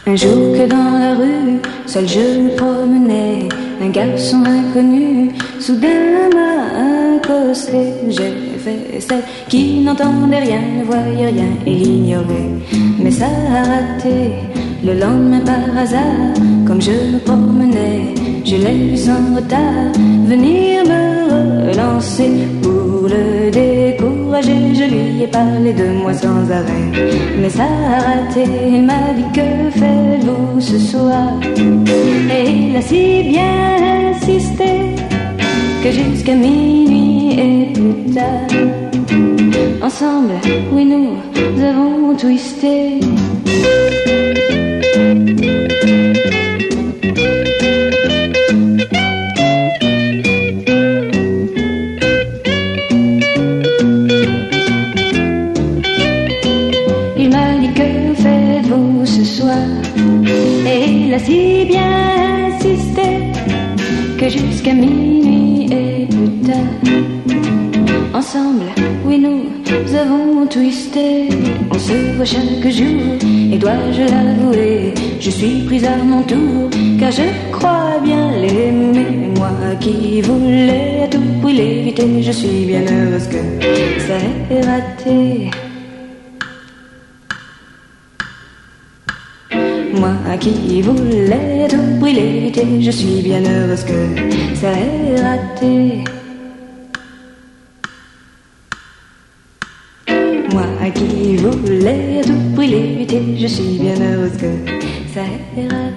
Un jour que dans la rue, seul je me promenais, un garçon inconnu soudain m'a accosté. J'ai fait celle qui n'entendait rien, ne voyait rien et l'ignorait. Mais ça a raté. Le lendemain par hasard, comme je me promenais, je l'ai vu sans retard venir me relancer. Pour le décourager, je lui ai parlé de moi sans arrêt. Mais ça a raté, il m'a dit que faites-vous ce soir. Et il a si bien insisté que jusqu'à minuit et plus tard, ensemble, oui nous avons twisté. Il m'a dit que faites-vous ce soir, et il a si bien insisté que jusqu'à minuit et plus tard, ensemble, oui nous avons twisté. On se voit chaque jour et dois-je l'avouer, je suis prise à mon tour car je crois bien l'aimer. Moi qui voulais à tout prix l'éviter, je suis bien heureuse que ça ait raté. Moi qui voulais à tout prix l'éviter, je suis bien heureuse que ça ait raté. Moi qui voulais à tout prix l'éviter, je suis bien heureuse que ça ait raté.